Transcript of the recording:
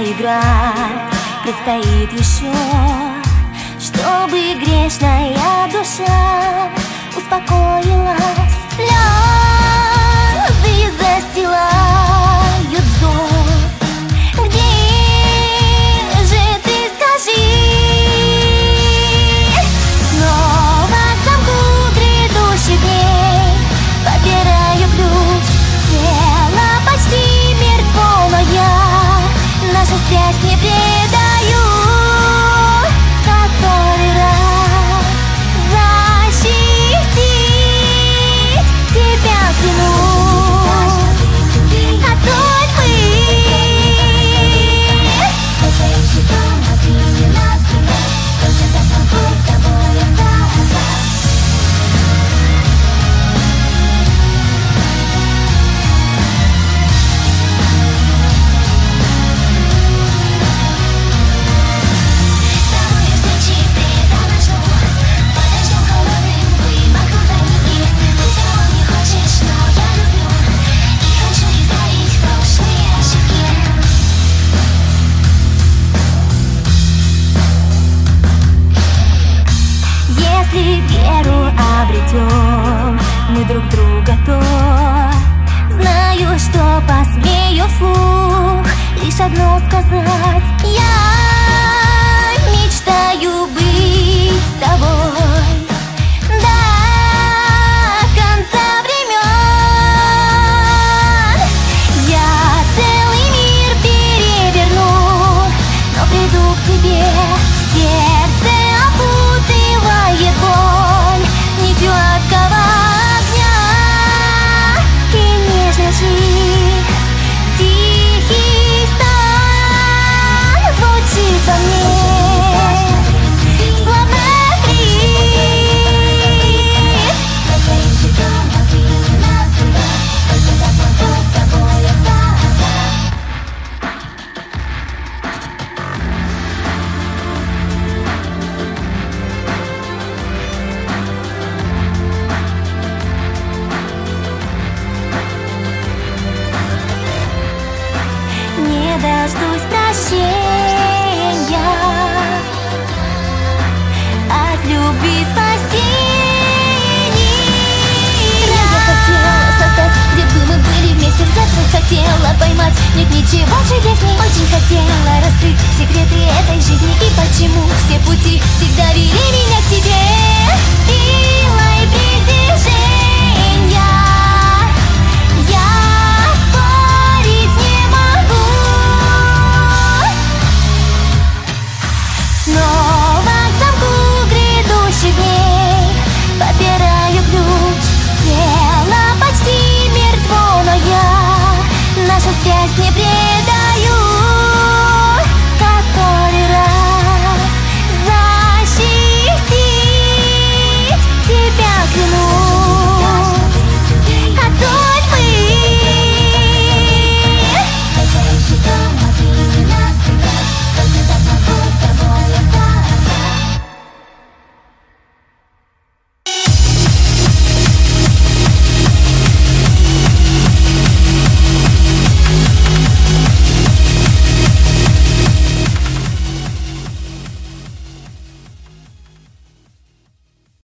поиграть предстоит еще, чтобы грешная душа успокоилась. Слезы застилают взор. Где же ты, скажи? Снова к замку грядущих дней подбираю ключ. Тело почти мертво, но я нашу связь не предаю. В который раз защитить тебя клянусь от судьбы. Если веру обретем мы друг друга, то знаю, что посмею вслух лишь одно сказать: я мечтаю быть с тобой до конца времен. Я целый мир переверну, но приду к тебе. Сердце опутывает боль нитью адского огня, и нежный жив тихий стон звучит во мне, словно крик. Не дождусь прощения от любви спасений. Я хотела создать, где бы мы были вместе, завтра хотела поймать. Нет ничего чудесней. Очень хотела раскрыть секреты этой жизни. И почему все пути всегда вели меня к тебе силой притяжения. Я спорить не могу. Снова